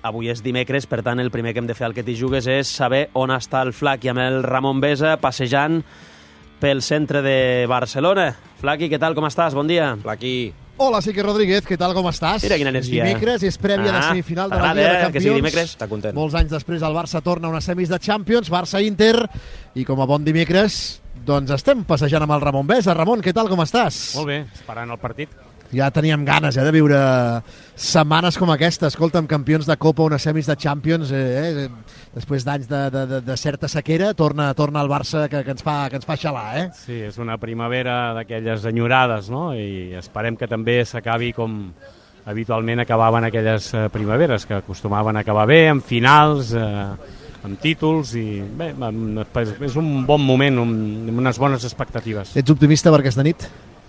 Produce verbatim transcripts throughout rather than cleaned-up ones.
avui és dimecres, per tant el primer que hem de fer al que t'hi jugues és saber on està el Flaqui amb el Ramon Besa passejant pel centre de Barcelona. Flaqui, què tal, com estàs? Bon dia. Flaqui. Hola, Siqui Rodríguez, què tal, com estàs? Mira quina energia. Dimecres és prèvia ah, de semifinal de la Lliga de eh, Campions. Que sigui dimecres. Està content. Molts anys després el Barça torna a unes semis de Champions, Barça-Inter, i com a bon dimecres, doncs estem passejant amb el Ramon Besa. Ramon, què tal, com estàs? Molt bé, esperant el partit. Ja teníem ganes eh, de viure setmanes com aquesta. Escolta'm, campions de Copa, unes semis de Champions, eh, eh, després d'anys de, de, de, de certa sequera, torna, torna el Barça que, que, ens fa, que ens fa xalar, eh? Sí, és una primavera d'aquelles enyorades, no? I esperem que també s'acabi com habitualment acabaven aquelles eh, primaveres, que acostumaven a acabar bé, amb finals, eh, amb títols, i bé, és un bon moment, un, amb unes bones expectatives. Ets optimista per aquesta nit?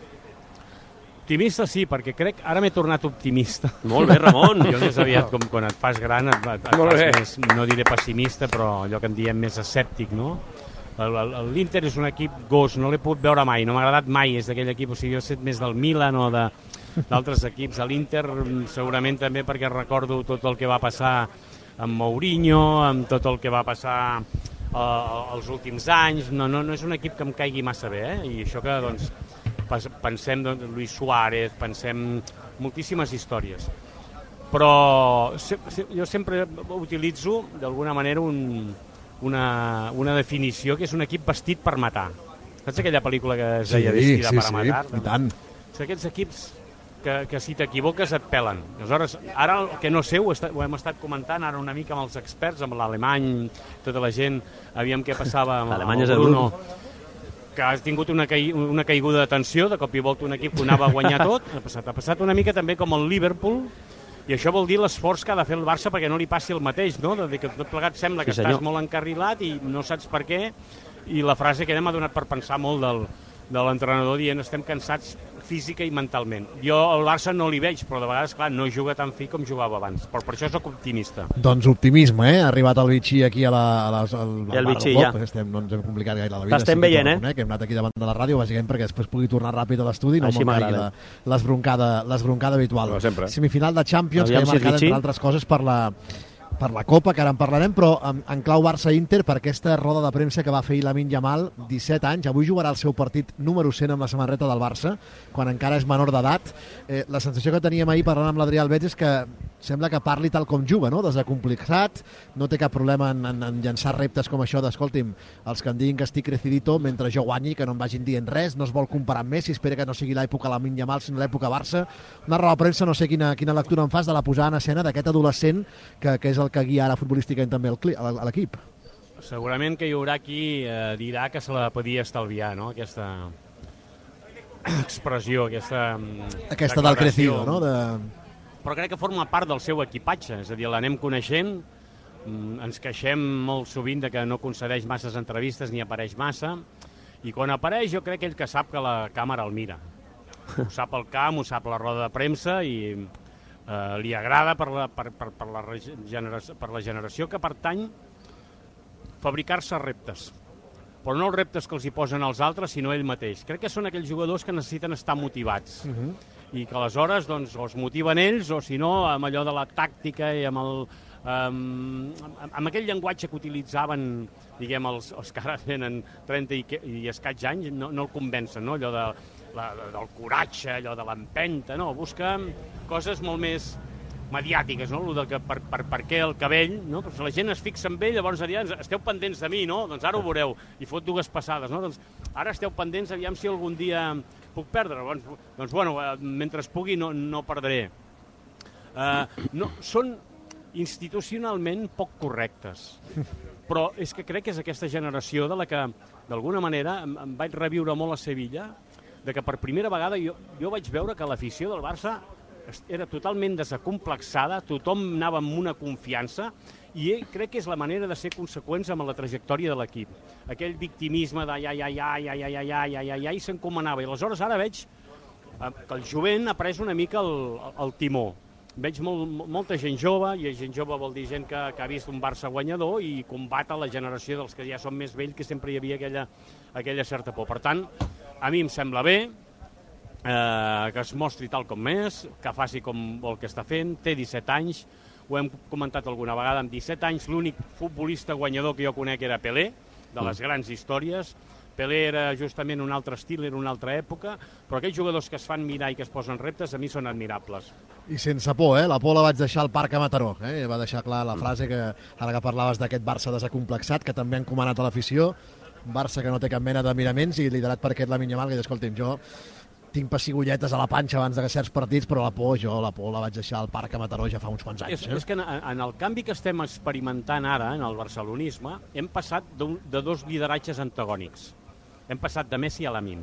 Optimista sí, perquè crec ara m'he tornat optimista. Molt bé, Ramon. Jo més aviat, com quan et fas gran, et, et, et fas més, no diré pessimista, però allò que en diem més escèptic, no? L'Inter és un equip gos, no l'he pogut veure mai, no m'ha agradat mai, és d'aquell equip, o sigui, jo he estat més del Milan o d'altres equips. A l'Inter segurament també perquè recordo tot el que va passar amb Mourinho, amb tot el que va passar uh, els últims anys. No, no, no és un equip que em caigui massa bé, eh? I això que, doncs, pensem doncs, Luis Suárez, pensem moltíssimes històries. Però se, se, jo sempre utilitzo d'alguna manera un, una, una definició que és un equip vestit per matar. Saps aquella pel·lícula que es deia sí, Vestida sí, para sí, matar? I tant. És aquests equips que, que si t'equivoques et pelen. Aleshores, ara el que no sé, ho, està, ho hem estat comentant ara una mica amb els experts, amb l'alemany, tota la gent, aviam què passava amb, amb el Bruno, que ha tingut una, caig una caiguda de tensió, de cop i volta un equip que anava a guanyar tot. Ha passat, ha passat una mica també com el Liverpool, i això vol dir l'esforç que ha de fer el Barça perquè no li passi el mateix, no? De que tot plegat sembla que sí, estàs molt encarrilat i no saps per què, i la frase que m'ha donat per pensar molt del, de l'entrenador dient estem cansats física i mentalment. Jo al Barça no li veig, però de vegades, clar, no juga tan fi com jugava abans. Però per això soc optimista. Doncs optimisme, eh? Ha arribat el Vichy aquí a la... A les, al, I el Vichy, ja. Estem, no ens hem complicat gaire la vida. T'estem sí veient, eh? Que hem anat aquí davant de la ràdio, bàsicament perquè després pugui tornar ràpid a l'estudi i no m'ho caigui l'esbroncada l'esbroncada habitual. No, semifinal de Champions, Aviam que ha marcat, si entre altres coses, per la... per la Copa, que ara en parlarem, però en, en clau Barça-Inter, per aquesta roda de premsa que va fer Lamine Yamal, disset anys, avui jugarà el seu partit número cent amb la samarreta del Barça, quan encara és menor d'edat. Eh, la sensació que teníem ahir parlant amb l'Adrià Albeig és que sembla que parli tal com juga, no? Desacomplexat, no té cap problema en, en, en llançar reptes com això d'escolti'm, els que em diguin que estic crecidito mentre jo guanyi, que no em vagin dient res, no es vol comparar amb Messi, espera que no sigui l'època Lamine Yamal, sinó l'època Barça. Una roda de premsa, no sé quina, quina lectura en fas de la posada en escena d'aquest adolescent que, que és el que guia ara futbolísticament també a l'equip. Segurament que hi haurà qui eh, dirà que se la podia estalviar, no? Aquesta expressió, aquesta Aquesta del crecido, no? De... Però crec que forma part del seu equipatge, és a dir, l'anem coneixent, ens queixem molt sovint de que no concedeix masses entrevistes ni apareix massa, i quan apareix jo crec que ell que sap que la càmera el mira. Ho sap el camp, ho sap la roda de premsa i eh, li agrada per la, per, per, per, la generació, per la generació que pertany fabricar-se reptes. Però no els reptes que els hi posen els altres, sinó ell mateix. Crec que són aquells jugadors que necessiten estar motivats. Uh-huh. I que aleshores doncs, o es motiven ells o si no amb allò de la tàctica i amb, el, um, amb, amb aquell llenguatge que utilitzaven diguem els, els que ara tenen trenta i, i escaig anys, no, no el convencen, no? Allò de, la, del coratge, allò de l'empenta, no? Busca coses molt més mediàtiques, no? De que per, per, per què el cabell, no? Perquè la gent es fixa en ell, llavors diran, esteu pendents de mi, no? Doncs ara ho veureu, i fot dues passades, no? Doncs ara esteu pendents, aviam si algun dia puc perdre, doncs, doncs bueno, mentre es pugui no, no perdré. Uh, no, són institucionalment poc correctes, però és que crec que és aquesta generació de la que, d'alguna manera, em, em vaig reviure molt a Sevilla, de que per primera vegada jo, jo vaig veure que l'afició del Barça era totalment desacomplexada, tothom anava amb una confiança i crec que és la manera de ser conseqüents amb la trajectòria de l'equip. Aquell victimisme de ai, ai, ai, ai, ai, ai, ai, ai, ai, ai, ai, s'encomanava. I aleshores ara veig que el jovent ha pres una mica el, el timó. Veig molt, molta gent jove, i gent jove vol dir gent que, que ha vist un Barça guanyador i combat a la generació dels que ja són més vells, que sempre hi havia aquella, aquella certa por. Per tant, a mi em sembla bé, Eh, que es mostri tal com és, que faci com vol que està fent, té disset anys, ho hem comentat alguna vegada, amb disset anys l'únic futbolista guanyador que jo conec era Pelé, de les grans històries. Pelé era justament un altre estil, era una altra època, però aquells jugadors que es fan mirar i que es posen reptes a mi són admirables. I sense por, eh? La por la vaig deixar al Parc a Mataró, eh? Va deixar clar la frase que ara que parlaves d'aquest Barça desacomplexat, que també han comanat a l'afició, Barça que no té cap mena de miraments i liderat per aquest Lamine Yamal, que diu, escolti'm, jo tinc pessigolletes a la panxa abans de certs partits, però la por, jo la por la vaig deixar al Parc a Mataró ja fa uns quants anys. És, eh? és que en, en el canvi que estem experimentant ara, en el barcelonisme, hem passat d'un, de dos lideratges antagònics. Hem passat de Messi a Lamine.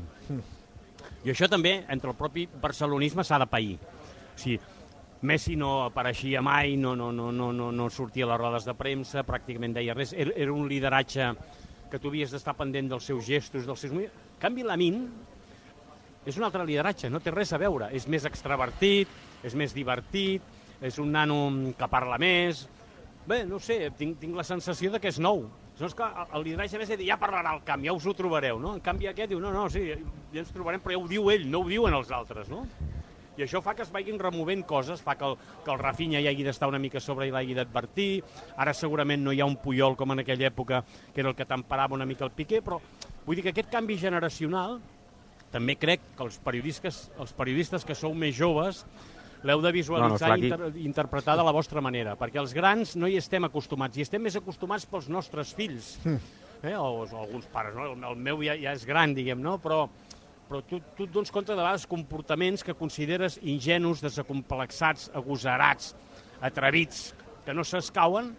Mm. I això també, entre el propi barcelonisme, s'ha de pair. O sigui, Messi no apareixia mai, no, no, no, no, no, no sortia a les rodes de premsa, pràcticament deia res. Era, era un lideratge que tu havies d'estar pendent dels seus gestos, dels seus moviments. En canvi, Lamine és un altre lideratge, no té res a veure. És més extravertit, és més divertit, és un nano que parla més. Bé, no sé, tinc, tinc la sensació de que és nou. No és que el lideratge més és dir, ja parlarà al camp, ja us ho trobareu, no? En canvi aquest diu, no, no, sí, ja ens trobarem, però ja ho diu ell, no ho diuen els altres, no? I això fa que es vagin removent coses, fa que el, que el Rafinha hi hagi d'estar una mica sobre i l'hagi d'advertir. Ara segurament no hi ha un Puyol com en aquella època, que era el que temperava una mica el Piqué, però vull dir que aquest canvi generacional també crec que els periodistes, els periodistes que sou més joves l'heu de visualitzar no, no, i inter interpretar de la vostra manera, perquè els grans no hi estem acostumats, i estem més acostumats pels nostres fills, eh? o, o alguns pares, no? el, el meu ja, ja és gran, diguem, no? però, però tu, tu et dones compte de vegades comportaments que consideres ingenus, desacomplexats, agosarats, atrevits, que no s'escauen,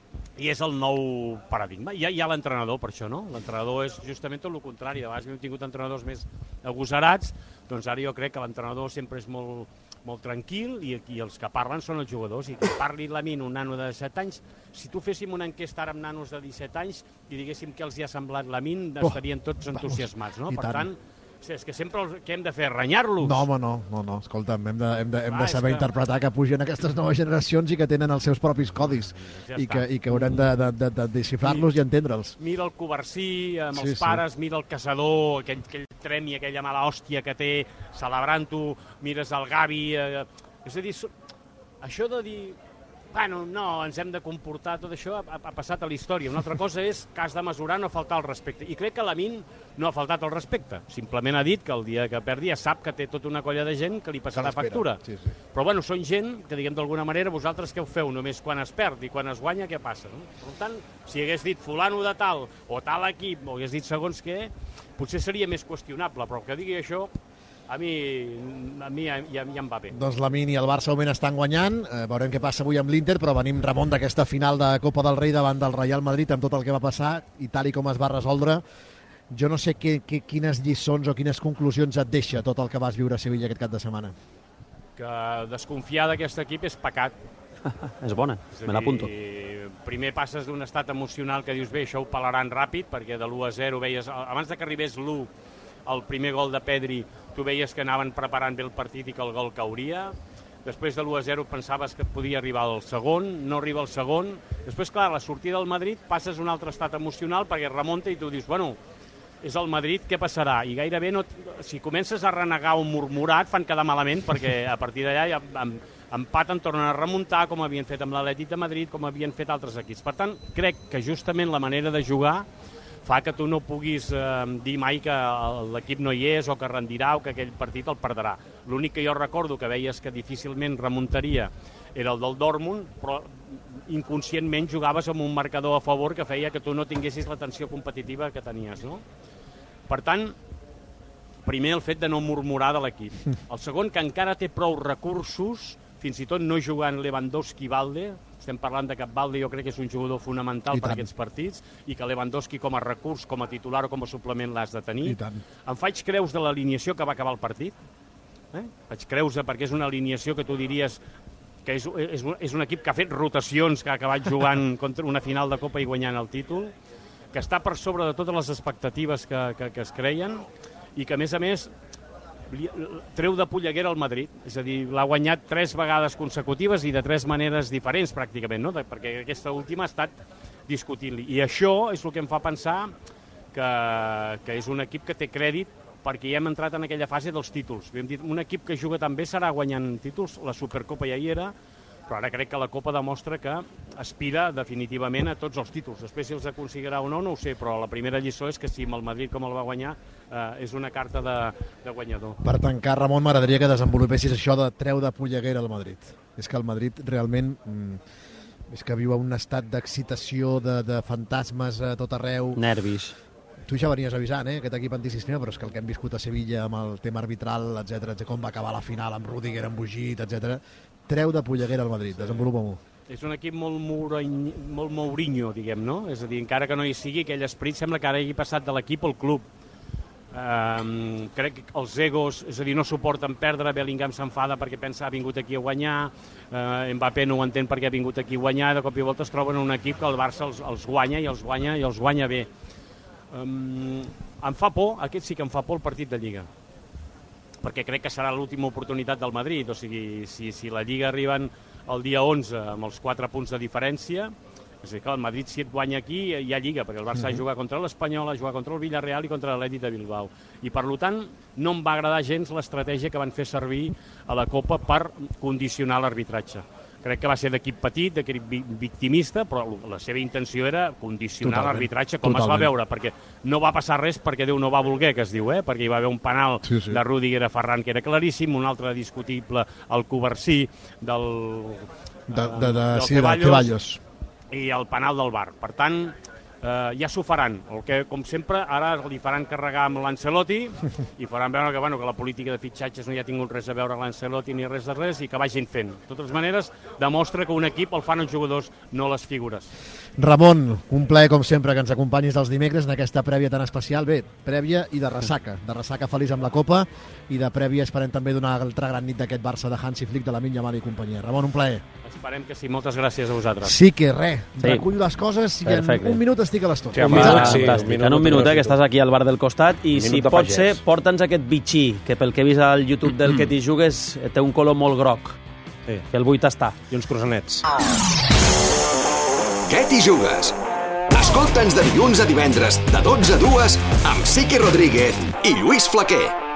i és el nou paradigma. Hi ha, hi ha l'entrenador per això, no? L'entrenador és justament tot el contrari. De vegades hem tingut entrenadors més agosarats, doncs ara jo crec que l'entrenador sempre és molt, molt tranquil i, i els que parlen són els jugadors. I que parli Lamine, un nano de disset anys, si tu féssim una enquesta ara amb nanos de disset anys i diguéssim què els hi ha semblat Lamine, oh, estarien tots entusiasmats, no? Per tant, és que sempre el que hem de fer és renyar-los. No, home, no, no, no. Escolta'm, hem de, hem de, hem de saber que... interpretar que pugen aquestes noves generacions i que tenen els seus propis codis ja i, que, i que haurem de, de, de, de desxifrar-los i, i entendre'ls. Mira el coversí amb els sí, pares, sí. Mira el caçador, aquell, aquell trem i aquella mala hòstia que té celebrant-ho, mires el Gavi... Eh, és a dir, això de dir... Bueno, no, ens hem de comportar, tot això ha, ha passat a la història. Una altra cosa és que has de mesurar no faltar el respecte. I crec que Lamine no ha faltat el respecte. Simplement ha dit que el dia que perdi ja sap que té tota una colla de gent que li passarà factura. Sí, sí. Però bueno, són gent que, diguem d'alguna manera, vosaltres què ho feu? Només quan es perd i quan es guanya, què passa? No? Per tant, si hagués dit fulano de tal o tal equip, o hagués dit segons què, potser seria més qüestionable, però que digui això... A mi, a mi ja, ja, ja em va bé. Doncs Lamine i el Barça moment estan guanyant. Eh, veurem què passa avui amb l'Inter, però venim, Ramon, d'aquesta final de Copa del Rei davant del Real Madrid amb tot el que va passar i tal i com es va resoldre. Jo no sé que, que, quines lliçons o quines conclusions et deixa tot el que vas viure a Sevilla aquest cap de setmana. Que desconfiar d'aquest equip és pecat. És bona, és me l'apunto. Primer passes d'un estat emocional que dius, bé, això ho pelaran ràpid, perquè de l'u a zero veies... Abans de que arribés l'u, el primer gol de Pedri, tu veies que anaven preparant bé el partit i que el gol cauria. Després de l'u a zero pensaves que podia arribar el segon, no arriba el segon. Després, clar, a la sortida del Madrid passes un altre estat emocional perquè remunta i tu dius, bueno, és el Madrid, què passarà? I gairebé, no, si comences a renegar o murmurar, et fan quedar malament perquè a partir d'allà ja empaten, tornen a remuntar, com havien fet amb l'Atlètic de Madrid, com havien fet altres equips. Per tant, crec que justament la manera de jugar fa que tu no puguis eh, dir mai que l'equip no hi és o que rendirà o que aquell partit el perdrà. L'únic que jo recordo que veies que difícilment remuntaria era el del Dortmund, però inconscientment jugaves amb un marcador a favor que feia que tu no tinguessis la tensió competitiva que tenies, no? Per tant, primer el fet de no murmurar de l'equip. El segon, que encara té prou recursos, fins i tot no jugant Lewandowski i Balde, estem parlant de que Balde jo crec que és un jugador fonamental per a aquests partits i que Lewandowski com a recurs, com a titular o com a suplement l'has de tenir. Em faig creus de l'alineació que va acabar el partit. Eh? Faig creus perquè és una alineació que tu diries que és, és, un, és un equip que ha fet rotacions, que ha acabat jugant contra una final de Copa i guanyant el títol, que està per sobre de totes les expectatives que, que, que es creien i que, a més a més, treu de polleguera el Madrid, és a dir, l'ha guanyat tres vegades consecutives i de tres maneres diferents pràcticament, no? Perquè aquesta última ha estat discutint-li. I això és el que em fa pensar que, que és un equip que té crèdit perquè ja hem entrat en aquella fase dels títols. Hem dit, un equip que juga tan bé serà guanyant títols, la Supercopa ja hi era, però ara crec que la Copa demostra que aspira definitivament a tots els títols. Després si els aconseguirà o no, no ho sé, però la primera lliçó és que si amb el Madrid com el va guanyar eh, és una carta de, de guanyador. Per tancar, Ramon, m'agradaria que desenvolupessis això de treu de polleguera al Madrid. És que el Madrid realment mm, és que viu un estat d'excitació, de, de fantasmes a tot arreu. Nervis. Tu ja venies avisant, eh, aquest equip antisistema, però és que el que hem viscut a Sevilla amb el tema arbitral, etcètera, com va acabar la final amb Rüdiger embogit, etcètera, treu de polleguera al Madrid, desenvolupa-m'ho. És un equip molt, Mourinho, molt Mourinho, diguem, no? És a dir, encara que no hi sigui aquell esperit, sembla que ara hagi passat de l'equip al club. Um, crec que els egos, és a dir, no suporten perdre, Bellingham s'enfada perquè pensa ha vingut aquí a guanyar, uh, Mbappé no ho entén perquè ha vingut aquí a guanyar, de cop i volta es troben un equip que el Barça els, els guanya i els guanya i els guanya bé. Um, em fa por, aquest sí que em fa por el partit de Lliga, perquè crec que serà l'última oportunitat del Madrid, o sigui, si, si la Lliga arriben el dia onze amb els quatre punts de diferència, és a dir, que el Madrid si et guanya aquí hi ha Lliga, perquè el Barça Mm-hmm. juga contra l'Espanyol, juga contra el Villarreal i contra l'Atlètic de Bilbao, i per tant no em va agradar gens l'estratègia que van fer servir a la Copa per condicionar l'arbitratge. Crec que va ser d'equip petit, d'equip victimista, però la seva intenció era condicionar l'arbitratge, com totalment. es va veure, perquè no va passar res perquè Déu no va voler, que es diu, eh? Perquè hi va haver un penal Sí, sí. de Rüdiger a Ferran que era claríssim, un altre discutible, el Coversí del, De, eh, de, de, del sí, de Ceballos. i el penal del V A R. Per tant, eh, ja s'ho faran. El que, com sempre, ara li faran carregar amb l'Ancelotti i faran veure que, bueno, que la política de fitxatges no hi ha tingut res a veure amb l'Ancelotti ni res de res i que vagin fent. De totes maneres, demostra que un equip el fan els jugadors, no les figures. Ramon, un plaer com sempre que ens acompanyis els dimecres en aquesta prèvia tan especial. Bé, prèvia i de ressaca. De ressaca feliç amb la Copa i de prèvia esperem també donar altra gran nit d'aquest Barça de Hansi Flick, de Lamine Yamal i companyia. Ramon, un plaer. Esperem que sí. Moltes gràcies a vosaltres. Sí que res, Sí. recullo les coses i Perfecte. en un minut estic a l'estona. Sí, Un home, minut, ara, sí, fantàstic. un minut En un no minut, te eh, que necessito. estàs aquí al bar del costat i Un si minut de pot pagès. ser, porta'ns aquest bitxí, que pel que he vist al YouTube del que t'hi jugues té un color molt groc, Sí. que el vull tastar. I uns croissants. Què t'hi jugues? Escolta'ns de dilluns a divendres, de dotze a dues, amb Sique Rodríguez i Lluís Flaquer.